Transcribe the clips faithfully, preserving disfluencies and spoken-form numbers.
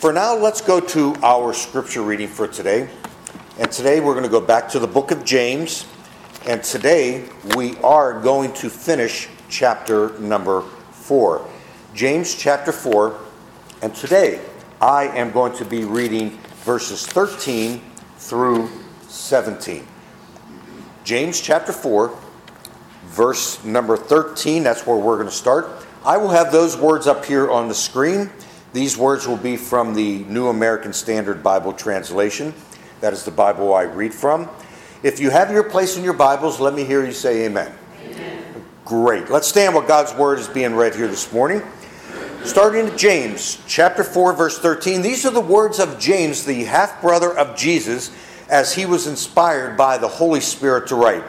For now, let's go to our scripture reading for today. And today we're going to go back to the book of James. And today we are going to finish chapter number four. James chapter four. And today I am going to be reading verses thirteen through seventeen. James chapter four, verse number thirteen. That's where we're going to start. I will have those words up here on the screen. These words will be from the New American Standard Bible Translation. That is the Bible I read from. If you have your place in your Bibles, let me hear you say amen. Amen. Great. Let's stand while God's Word is being read here this morning. Starting at James, chapter four, verse thirteen. These are the words of James, the half-brother of Jesus, as he was inspired by the Holy Spirit to write.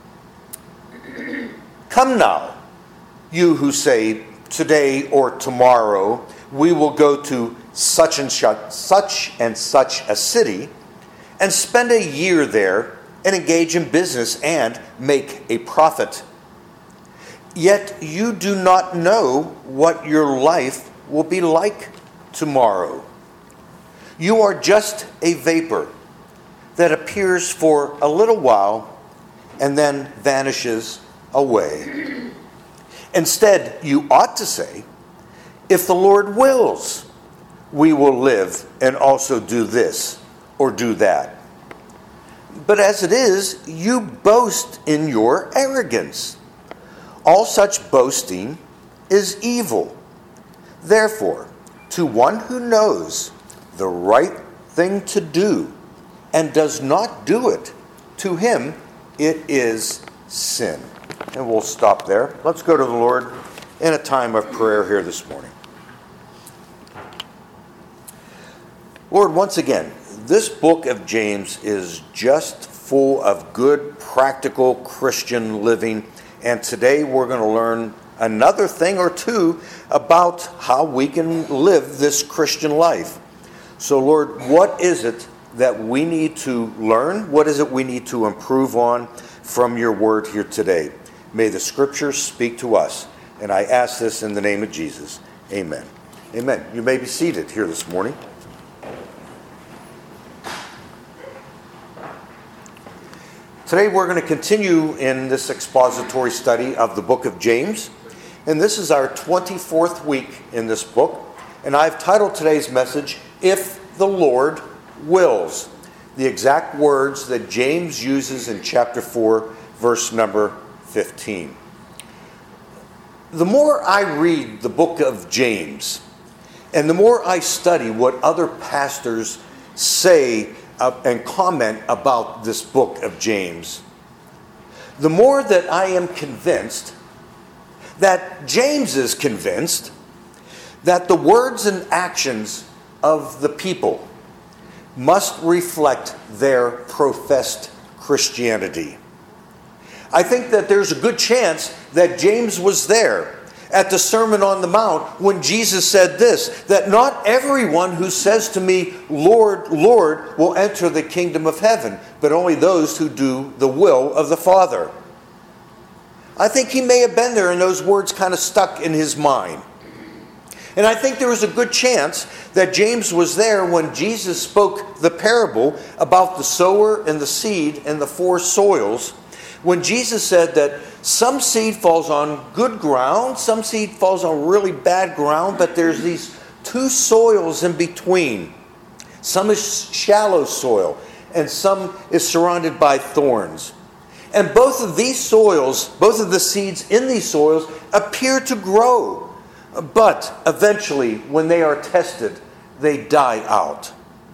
Come now, you who say, today or tomorrow, we will go to such and such, such and such a city and spend a year there and engage in business and make a profit. Yet you do not know what your life will be like tomorrow. You are just a vapor that appears for a little while and then vanishes away. Instead, you ought to say, if the Lord wills, we will live and also do this or do that. But as it is, you boast in your arrogance. All such boasting is evil. Therefore, to one who knows the right thing to do and does not do it, to him it is sin. And we'll stop there. Let's go to the Lord in a time of prayer here this morning. Lord, once again, this book of James is just full of good, practical Christian living. And today we're going to learn another thing or two about how we can live this Christian life. So, Lord, what is it that we need to learn? What is it we need to improve on from your word here today? May the scriptures speak to us. And I ask this in the name of Jesus. Amen. Amen. You may be seated here this morning. Today we're going to continue in this expository study of the book of James. And this is our twenty-fourth week in this book. And I've titled today's message, If the Lord Wills. The exact words that James uses in chapter four, verse number fifteen. The more I read the book of James, and the more I study what other pastors say Uh, and comment about this book of James, the more that I am convinced that James is convinced that the words and actions of the people must reflect their professed Christianity. I think that there's a good chance that James was there at the Sermon on the Mount when Jesus said this, that not everyone who says to me, Lord, Lord, will enter the kingdom of heaven, but only those who do the will of the Father. I think he may have been there and those words kind of stuck in his mind. And I think there was a good chance that James was there when Jesus spoke the parable about the sower and the seed and the four soils, when Jesus said that some seed falls on good ground, some seed falls on really bad ground, but there's these two soils in between. Some is shallow soil, and some is surrounded by thorns. And both of these soils, both of the seeds in these soils, appear to grow. But eventually, when they are tested, they die out.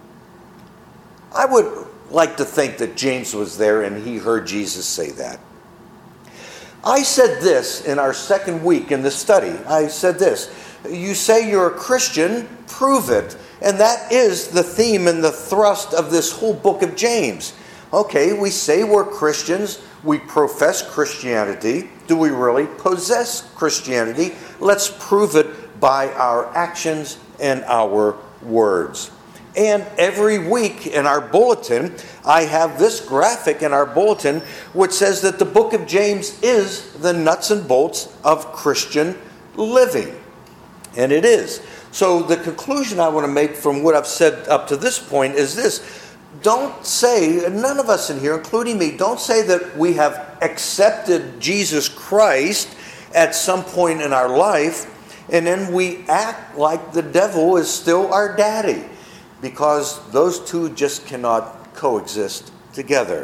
I would like to think that James was there and he heard Jesus say that. I said this in our second week in the study. I said this, you say you're a Christian, prove it. And that is the theme and the thrust of this whole book of James. Okay, we say we're Christians, we profess Christianity. Do we really possess Christianity? Let's prove it by our actions and our words. And every week in our bulletin, I have this graphic in our bulletin which says that the book of James is the nuts and bolts of Christian living. And it is. So the conclusion I want to make from what I've said up to this point is this. Don't say, none of us in here, including me, don't say that we have accepted Jesus Christ at some point in our life and then we act like the devil is still our daddy, because those two just cannot coexist together.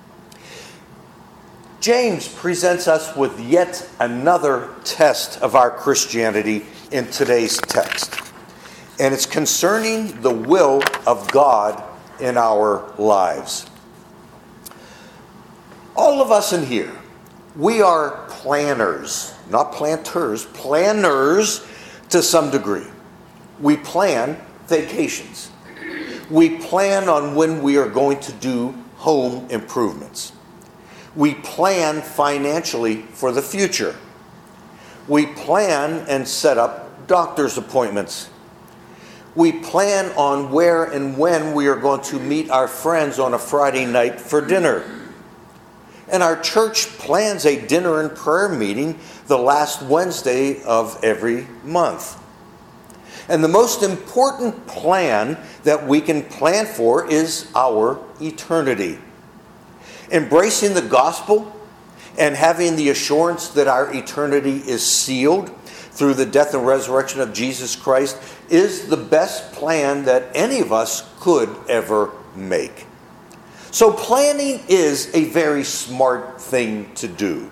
James presents us with yet another test of our Christianity in today's text. And it's concerning the will of God in our lives. All of us in here, we are planners, not planters, planners to some degree. We plan vacations. We plan on when we are going to do home improvements. We plan financially for the future. We plan and set up doctor's appointments. We plan on where and when we are going to meet our friends on a Friday night for dinner. And our church plans a dinner and prayer meeting the last Wednesday of every month. And the most important plan that we can plan for is our eternity. Embracing the gospel and having the assurance that our eternity is sealed through the death and resurrection of Jesus Christ is the best plan that any of us could ever make. So planning is a very smart thing to do.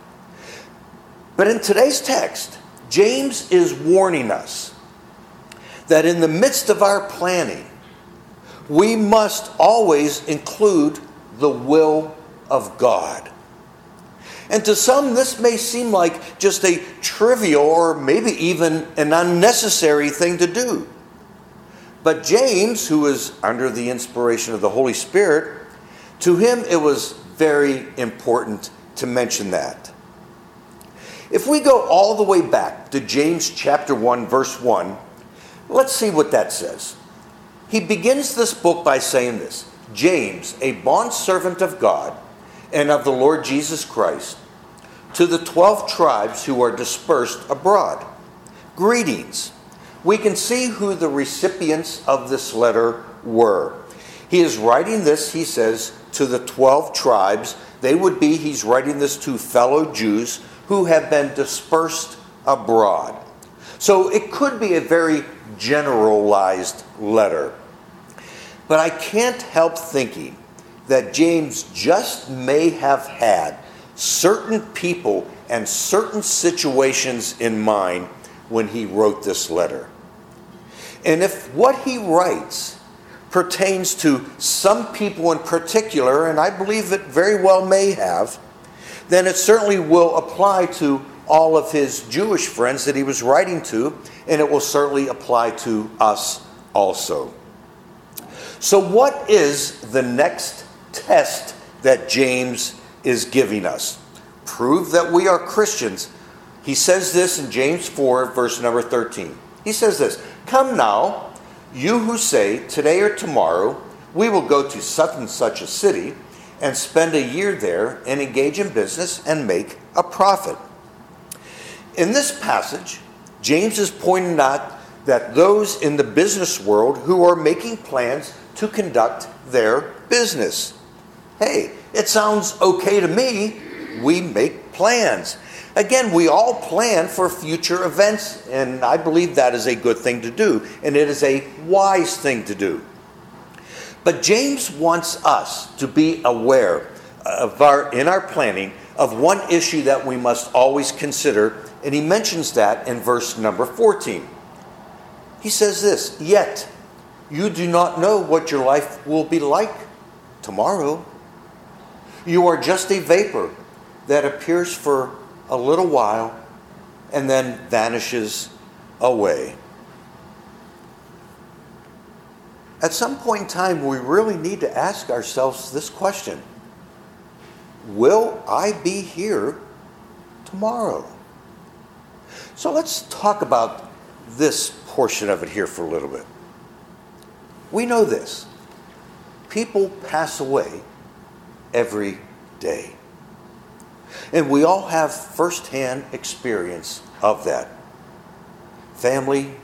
But in today's text, James is warning us that in the midst of our planning, we must always include the will of God. And to some, this may seem like just a trivial or maybe even an unnecessary thing to do. But James, who is under the inspiration of the Holy Spirit, to him it was very important to mention that. If we go all the way back to James chapter one, verse one, let's see what that says. He begins this book by saying this: James, a bondservant of God and of the Lord Jesus Christ, to the twelve tribes who are dispersed abroad, greetings. We can see who the recipients of this letter were. He is writing this, he says, to the twelve tribes. They would be, he's writing this to fellow Jews who have been dispersed abroad. So it could be a very generalized letter. But I can't help thinking that James just may have had certain people and certain situations in mind when he wrote this letter. And if what he writes pertains to some people in particular, and I believe it very well may have, then it certainly will apply to all of his Jewish friends that he was writing to, and it will certainly apply to us also. So what is the next test that James is giving us? Prove that we are Christians. He says this in James four, verse number thirteen. He says this: "Come now, you who say, today or tomorrow, we will go to such and such a city and spend a year there and engage in business and make a profit." In this passage, James is pointing out that those in the business world who are making plans to conduct their business. Hey, it sounds okay to me. We make plans. Again, we all plan for future events, and I believe that is a good thing to do, and it is a wise thing to do. But James wants us to be aware of our, in our planning, of one issue that we must always consider, and he mentions that in verse number fourteen. He says this: "Yet you do not know what your life will be like tomorrow. You are just a vapor that appears for a little while and then vanishes away." At some point in time, we really need to ask ourselves this question: will I be here tomorrow? So let's talk about this portion of it here for a little bit. We know this: people pass away every day. And we all have firsthand experience of that. Family,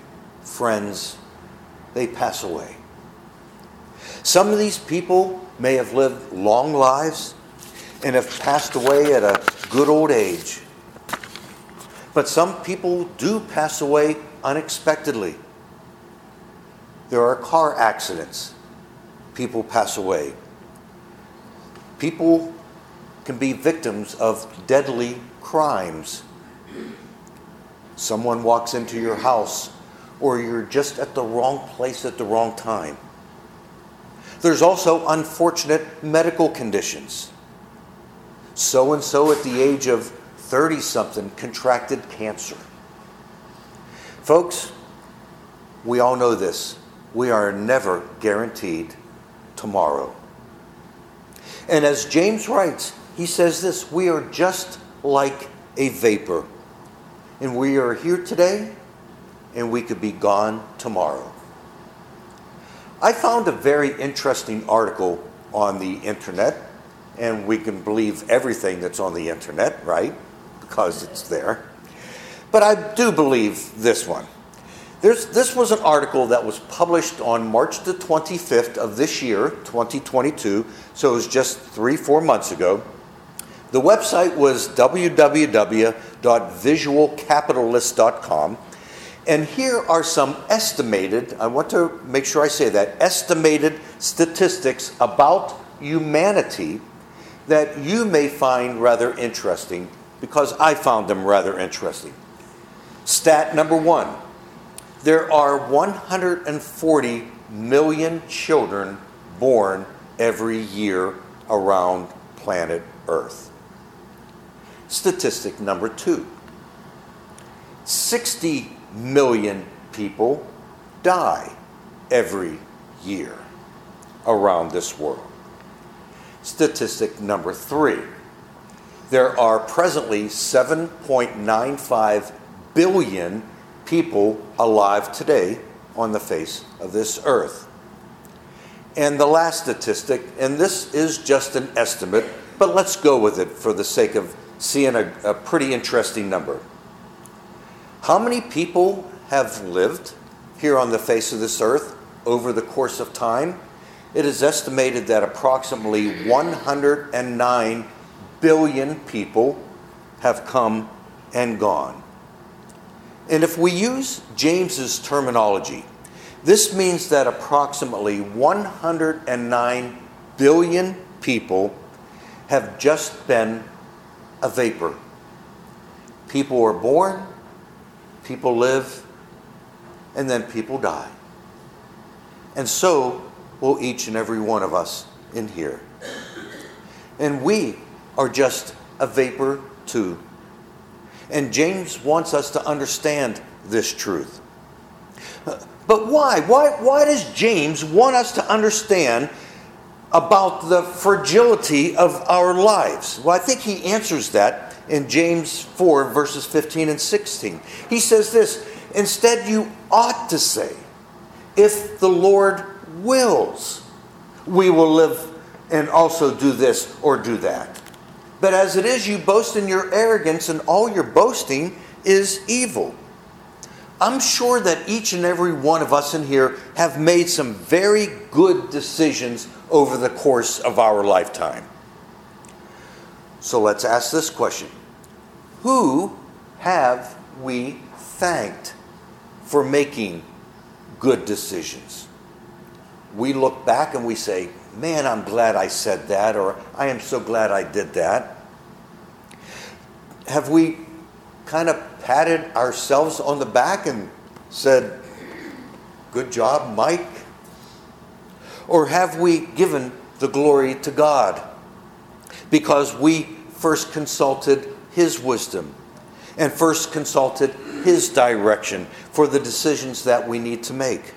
friends, they pass away. Some of these people may have lived long lives and have passed away at a good old age. But some people do pass away unexpectedly. There are car accidents. People pass away. People can be victims of deadly crimes. Someone walks into your house, or you're just at the wrong place at the wrong time. There's also unfortunate medical conditions. So-and-so at the age of thirty-something contracted cancer. Folks, we all know this. We are never guaranteed tomorrow. And as James writes, he says this: we are just like a vapor. And we are here today, and we could be gone tomorrow. I found a very interesting article on the internet, and we can believe everything that's on the internet, right? Because it's there. But I do believe this one. There's, this was an article that was published on March the twenty-fifth of this year, twenty twenty-two, so it was just three, four months ago. The website was w w w dot visual capitalist dot com, and here are some estimated, I want to make sure I say that, estimated statistics about humanity that you may find rather interesting, because I found them rather interesting. Stat number one. There are one hundred forty million children born every year around planet Earth. Statistic number two. sixty million people die every year around this world. Statistic number three. There are presently seven point nine five billion people alive today on the face of this earth. And the last statistic, and this is just an estimate, but let's go with it for the sake of seeing a, a pretty interesting number. How many people have lived here on the face of this earth over the course of time? It is estimated that approximately one hundred nine billion people have come and gone. And if we use James's terminology, this means that approximately one hundred nine billion people have just been a vapor. People are born, people live, and then people die. And so will each and every one of us in here. And we are just a vapor too. And James wants us to understand this truth. But why? Why, why does James want us to understand about the fragility of our lives? Well, I think he answers that in James four, verses fifteen and sixteen. He says this: instead you ought to say, if the Lord wills, we will live and also do this or do that. But as it is, you boast in your arrogance, and all your boasting is evil. I'm sure that each and every one of us in here have made some very good decisions over the course of our lifetime. So let's ask this question: who have we thanked for making good decisions? We look back and we say, man, I'm glad I said that, or I am so glad I did that. Have we kind of patted ourselves on the back and said, good job, Mike? Or have we given the glory to God because we first consulted His wisdom and first consulted His direction for the decisions that we need to make?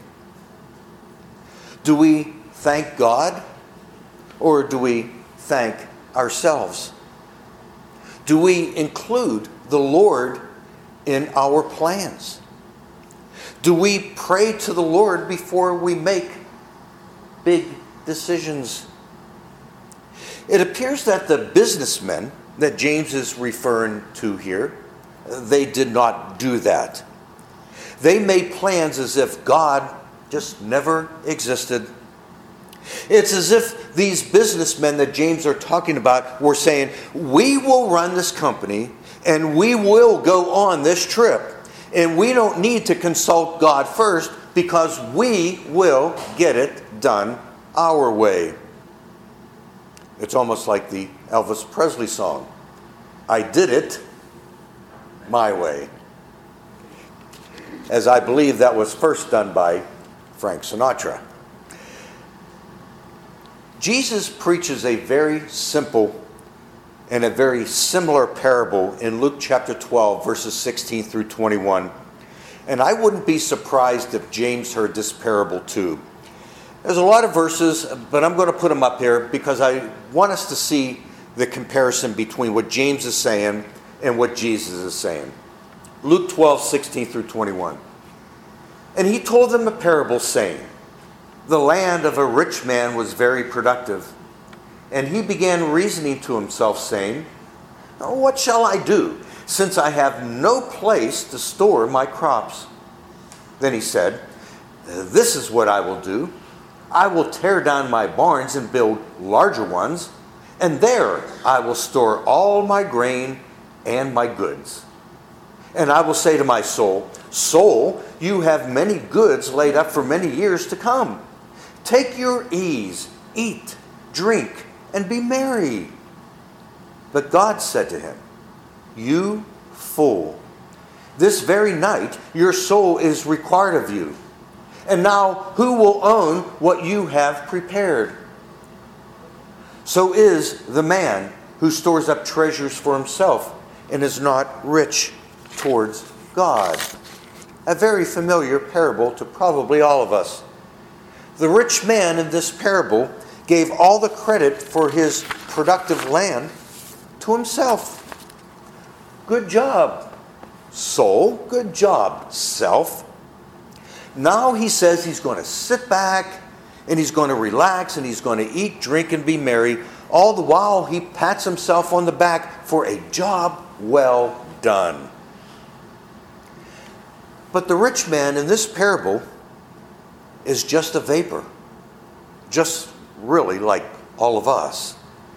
Do we thank God, or do we thank ourselves? Do we include the Lord in our plans? Do we pray to the Lord before we make big decisions? It appears that the businessmen that James is referring to here, they did not do that. They made plans as if God just never existed. It's as if these businessmen that James are talking about were saying, we will run this company and we will go on this trip. And we don't need to consult God first because we will get it done our way. It's almost like the Elvis Presley song, I did it my way. As I believe that was first done by Frank Sinatra. Jesus preaches a very simple and a very similar parable in Luke chapter twelve, verses sixteen through twenty-one. And I wouldn't be surprised if James heard this parable too. There's a lot of verses, but I'm going to put them up here because I want us to see the comparison between what James is saying and what Jesus is saying. Luke twelve, sixteen through twenty-one. And he told them a parable saying, the land of a rich man was very productive. And he began reasoning to himself, saying, oh, what shall I do, since I have no place to store my crops? Then he said, this is what I will do. I will tear down my barns and build larger ones, and there I will store all my grain and my goods. And I will say to my soul, soul, you have many goods laid up for many years to come. Take your ease, eat, drink, and be merry. But God said to him, you fool, this very night your soul is required of you. And now who will own what you have prepared? So is the man who stores up treasures for himself and is not rich towards God. A very familiar parable to probably all of us. The rich man in this parable gave all the credit for his productive land to himself. Good job, soul. Good job, self. Now he says he's going to sit back and he's going to relax and he's going to eat, drink, and be merry. All the while he pats himself on the back for a job well done. But the rich man in this parable is just a vapor. Just really like all of us.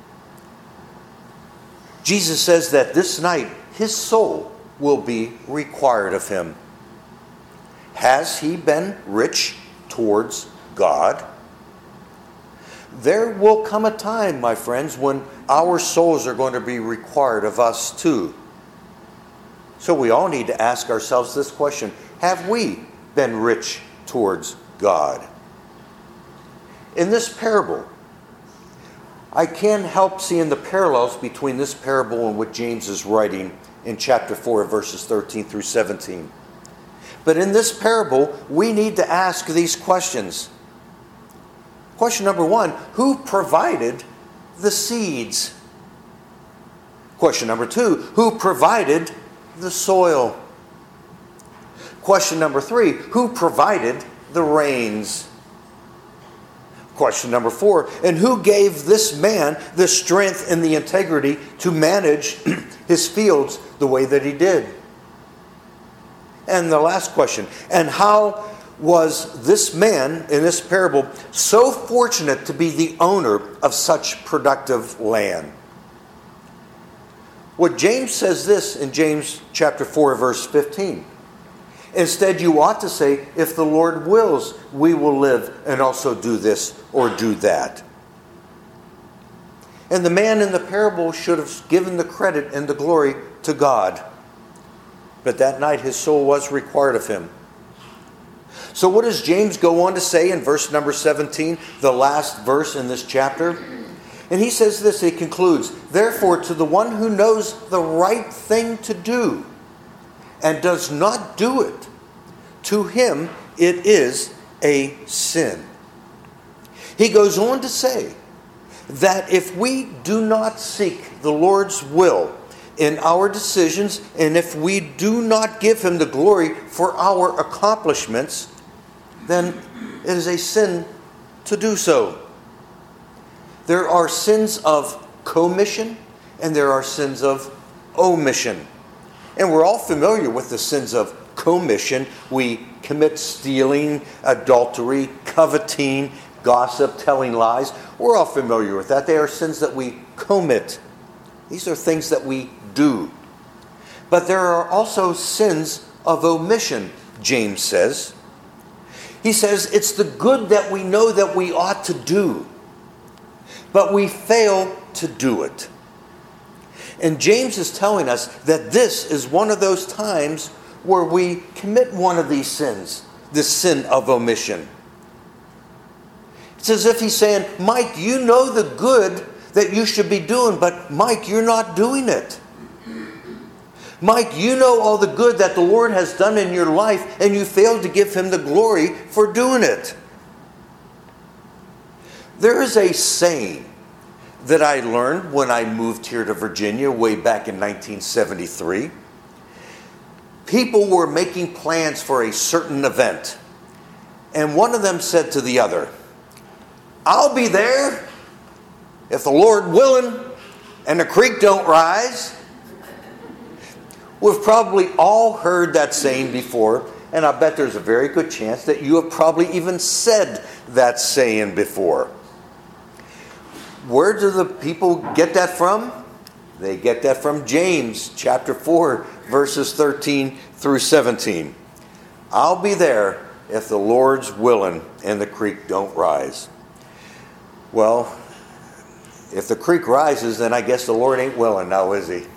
Jesus says that this night his soul will be required of him. Has he been rich towards God? There will come a time, my friends, when our souls are going to be required of us too. So we all need to ask ourselves this question. Have we been rich towards God? In this parable, I can't help seeing the parallels between this parable and what James is writing in chapter four, verses thirteen through seventeen. But in this parable, we need to ask these questions. Question number one, who provided the seeds? Question number two, who provided the soil? Question number three, who provided the rains? Question number four, and who gave this man the strength and the integrity to manage his fields the way that he did? And the last question, and how was this man in this parable so fortunate to be the owner of such productive land? What James says this in James chapter four, verse fifteen. Instead, you ought to say, if the Lord wills, we will live and also do this or do that. And the man in the parable should have given the credit and the glory to God. But that night his soul was required of him. So what does James go on to say in verse number seventeen, the last verse in this chapter? And he says this, he concludes, therefore to the one who knows the right thing to do and does not do it, to him it is a sin. He goes on to say that if we do not seek the Lord's will in our decisions, and if we do not give him the glory for our accomplishments, then it is a sin to do so. There are sins of commission and there are sins of omission. And we're all familiar with the sins of commission. We commit stealing, adultery, coveting, gossip, telling lies. We're all familiar with that. They are sins that we commit. These are things that we do. But there are also sins of omission, James says. He says it's the good that we know that we ought to do, but we fail to do it. And James is telling us that this is one of those times where we commit one of these sins, this sin of omission. It's as if he's saying, Mike, you know the good that you should be doing, but Mike, you're not doing it. Mike, you know all the good that the Lord has done in your life, and you failed to give him the glory for doing it. There is a saying that I learned when I moved here to Virginia way back in nineteen seventy-three. People were making plans for a certain event, and one of them said to the other, I'll be there if the Lord willing and the creek don't rise. We've probably all heard that saying before, and I bet there's a very good chance that you have probably even said that saying before. Where do the people get that from? They get that from James chapter four, verses thirteen through seventeen. I'll be there if the Lord's willing and the creek don't rise. Well, if the creek rises, then I guess the Lord ain't willing now, is he?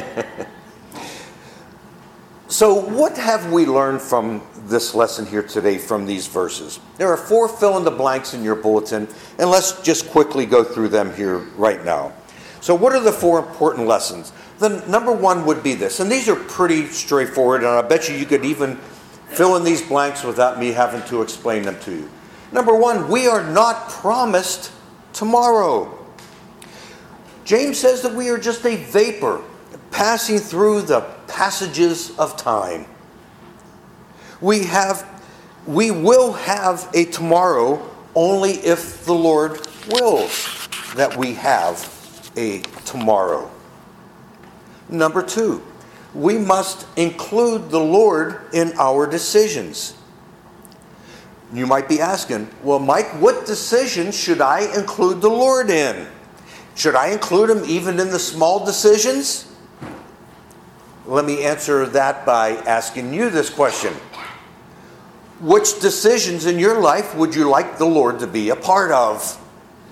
So what have we learned from this lesson here today from these verses? There are four fill-in-the-blanks in your bulletin, and let's just quickly go through them here right now. So what are the four important lessons? The number one would be this, and these are pretty straightforward, and I bet you you could even fill in these blanks without me having to explain them to you. Number one, we are not promised tomorrow. James says that we are just a vapor passing through the passages of time. We have, we will have a tomorrow only if the Lord wills that we have a tomorrow. Number two, we must include the Lord in our decisions. You might be asking, well, Mike, what decisions should I include the Lord in? Should I include him even in the small decisions? Let me answer that by asking you this question. Which decisions in your life would you like the Lord to be a part of?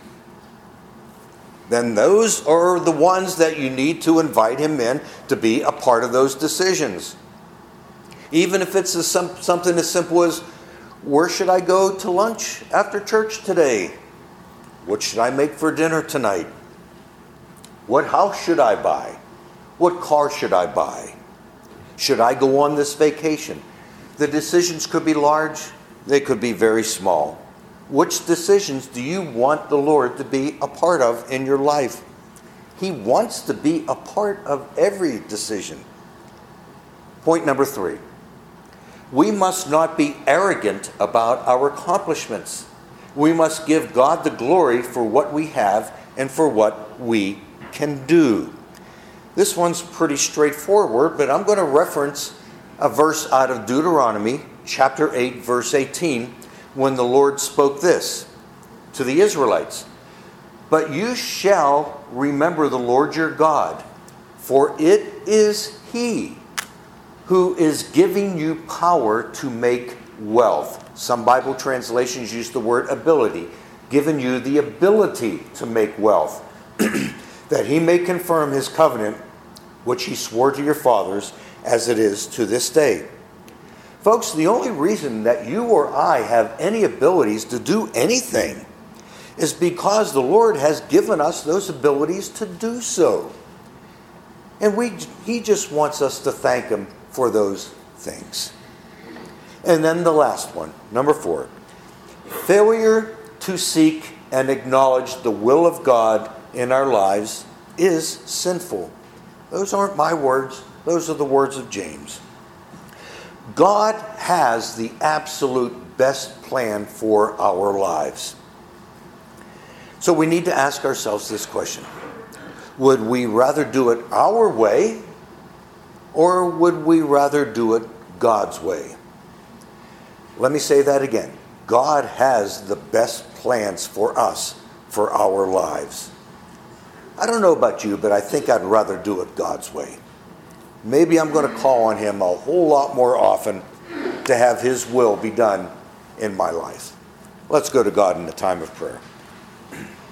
Then those are the ones that you need to invite him in to be a part of those decisions. Even if it's a, something as simple as, where should I go to lunch after church today? What should I make for dinner tonight? What house should I buy? What car should I buy? Should I go on this vacation? The decisions could be large. They could be very small. Which decisions do you want the Lord to be a part of in your life? He wants to be a part of every decision. Point number three. We must not be arrogant about our accomplishments. We must give God the glory for what we have and for what we can do. This one's pretty straightforward, but I'm going to reference a verse out of Deuteronomy chapter eight, verse eighteen, when the Lord spoke this to the Israelites. But you shall remember the Lord your God, for it is He who is giving you power to make wealth. Some Bible translations use the word ability, giving you the ability to make wealth, that He may confirm His covenant, which He swore to your fathers, as it is to this day. Folks, the only reason that you or I have any abilities to do anything is because the Lord has given us those abilities to do so. And we, He just wants us to thank Him for those things. And then the last one, number four. Failure to seek and acknowledge the will of God in our lives is sinful. Those aren't my words. Those are the words of James. God has the absolute best plan for our lives. So we need to ask ourselves this question. Would we rather do it our way, or would we rather do it God's way. Let me say that again. God has the best plans for us, for our lives. I don't know about you, but I think I'd rather do it God's way. Maybe I'm going to call on him a whole lot more often to have his will be done in my life. Let's go to God in the time of prayer.